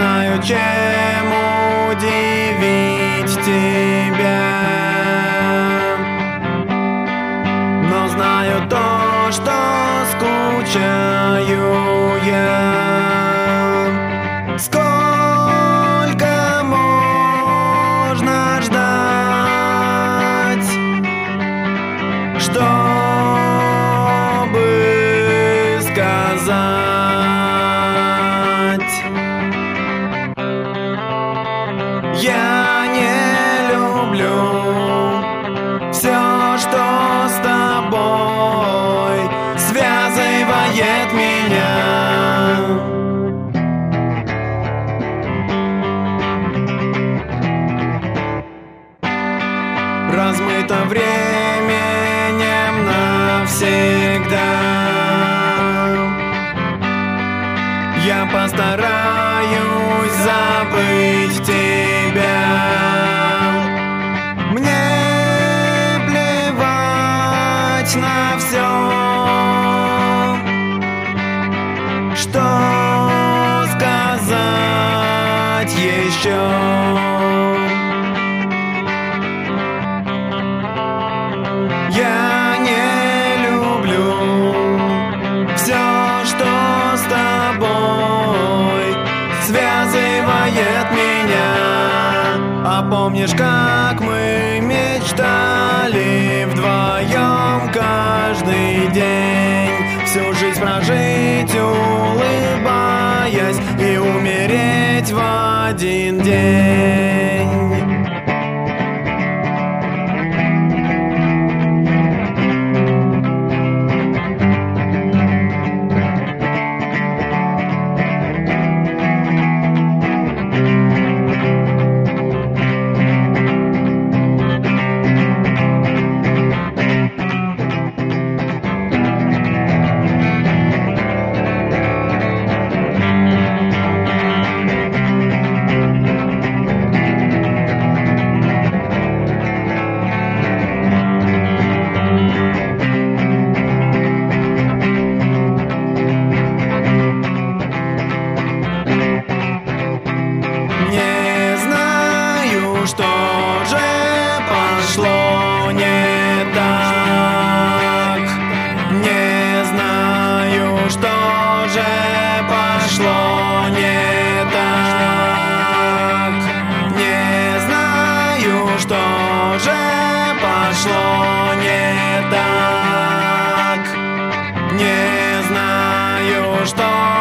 знаю, чем удивить тебя, но знаю то, что скучаю я. Сколько можно ждать, чтобы сказать? Я не люблю все, что с тобой связывает меня. Размыто временем навсегда. Я постараюсь забыть тебя. Мне плевать на все, что сказать еще. Я не люблю все, что с тобой связывает меня. А помнишь, как мы мечтали вдвоем каждый день всю жизнь прожить, улыбаясь, и умереть в один день? Что же пошло не так? Не знаю, что же пошло не так. Не знаю, что же пошло не так. Не знаю, что